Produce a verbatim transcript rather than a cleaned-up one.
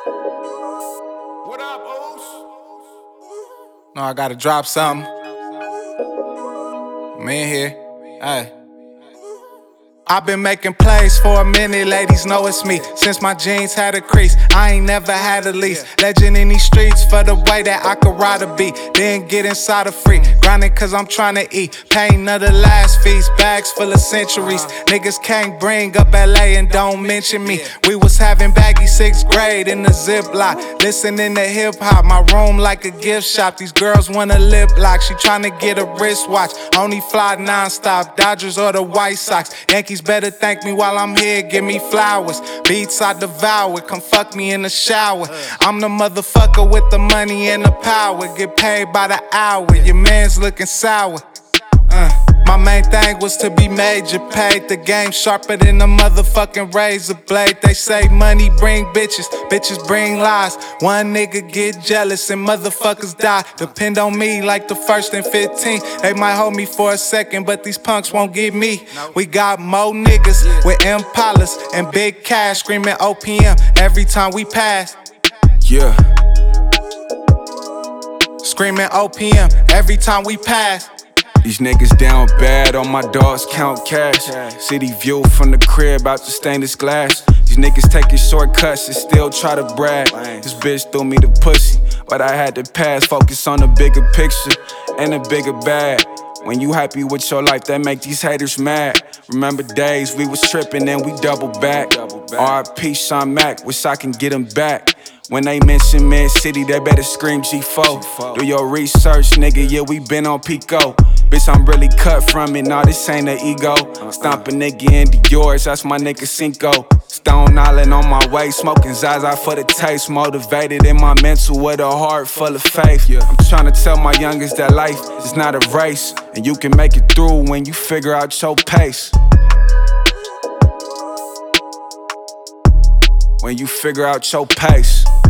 What up, Oos? No, I gotta drop something. I'm in here. Hey. I've been making plays for a minute, ladies know it's me. Since my jeans had a crease, I ain't never had a lease. Legend in these streets for the way that I could ride a beat. Then get inside a freak, grinding cause I'm trying to eat. Pain of the last feast, bags full of centuries. Niggas can't bring up L A and don't mention me. We was having baggy sixth grade in the Ziploc, listening to hip hop, my room like a gift shop. These girls want a lip lock, she tryna get a wristwatch. Only fly non-stop, Dodgers or the White Sox. Yankees better thank me while I'm here, give me flowers. Beats I devour, come fuck me in the shower. I'm the motherfucker with the money and the power. Get paid by the hour, your man's looking sour. uh. My main thing was to be major paid. The game sharper than a motherfucking razor blade. They say money bring bitches, bitches bring lies. One nigga get jealous and motherfuckers die. Depend on me like the first and fifteen. They might hold me for a second, but these punks won't get me. We got more niggas with Impalas and big cash screaming O P M every time we pass. Yeah. Screaming O P M every time we pass. These niggas down bad, all my dogs count cash. City view from the crib out the stainless glass. These niggas taking shortcuts and still try to brag. This bitch threw me the pussy, but I had to pass. Focus on the bigger picture and the bigger bag. When you happy with your life, that make these haters mad. Remember days we was tripping and we double back. R I P Sean Mack, wish I can get him back. When they mention Mid City, they better scream G four. Do your research, nigga, yeah, we been on Pico. Bitch, I'm really cut from it, nah, this ain't an ego. Stomp a nigga into yours, that's my nigga Cinco. Stone Island on my way, smoking Zaza for the taste. Motivated in my mental with a heart full of faith. I'm tryna tell my youngest that life is not a race, and you can make it through when you figure out your pace. When you figure out your pace.